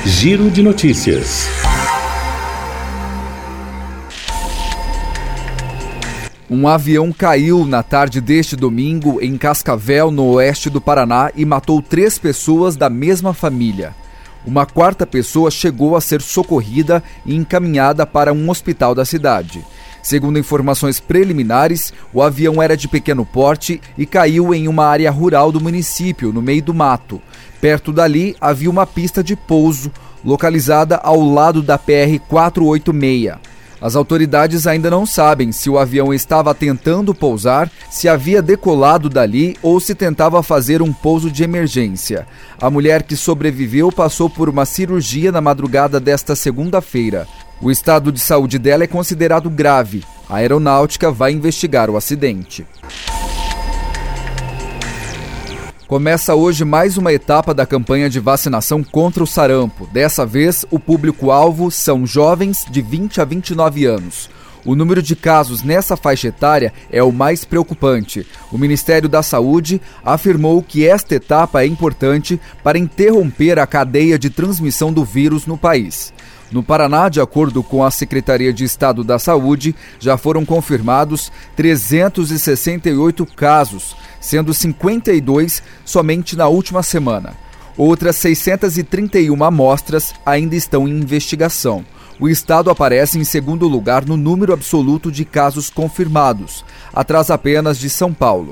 Giro de notícias. Um avião caiu na tarde deste domingo em Cascavel, no oeste do Paraná, e matou 3 pessoas da mesma família. Uma 4ª pessoa chegou a ser socorrida e encaminhada para um hospital da cidade. Segundo informações preliminares, o avião era de pequeno porte e caiu em uma área rural do município, no meio do mato. Perto dali havia uma pista de pouso, localizada ao lado da PR-486. As autoridades ainda não sabem se o avião estava tentando pousar, se havia decolado dali ou se tentava fazer um pouso de emergência. A mulher que sobreviveu passou por uma cirurgia na madrugada desta segunda-feira. O estado de saúde dela é considerado grave. A aeronáutica vai investigar o acidente. Começa hoje mais uma etapa da campanha de vacinação contra o sarampo. Dessa vez, o público-alvo são jovens de 20 a 29 anos. O número de casos nessa faixa etária é o mais preocupante. O Ministério da Saúde afirmou que esta etapa é importante para interromper a cadeia de transmissão do vírus no país. No Paraná, de acordo com a Secretaria de Estado da Saúde, já foram confirmados 368 casos, sendo 52 somente na última semana. Outras 631 amostras ainda estão em investigação. O estado aparece em segundo lugar no número absoluto de casos confirmados, atrás apenas de São Paulo.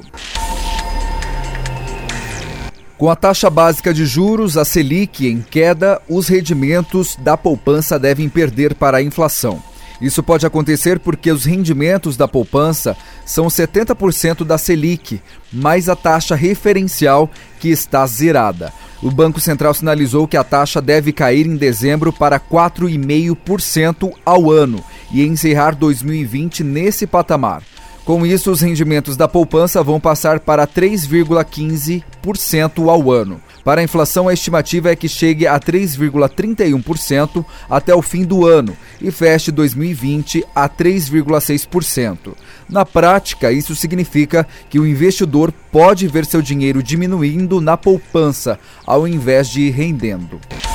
Com a taxa básica de juros, a Selic, em queda, os rendimentos da poupança devem perder para a inflação. Isso pode acontecer porque os rendimentos da poupança são 70% da Selic, mais a taxa referencial, que está zerada. O Banco Central sinalizou que a taxa deve cair em dezembro para 4,5% ao ano e encerrar 2020 nesse patamar. Com isso, os rendimentos da poupança vão passar para 3,15% ao ano. Para a inflação, a estimativa é que chegue a 3,31% até o fim do ano e feche 2020 a 3,6%. Na prática, isso significa que o investidor pode ver seu dinheiro diminuindo na poupança, ao invés de ir rendendo.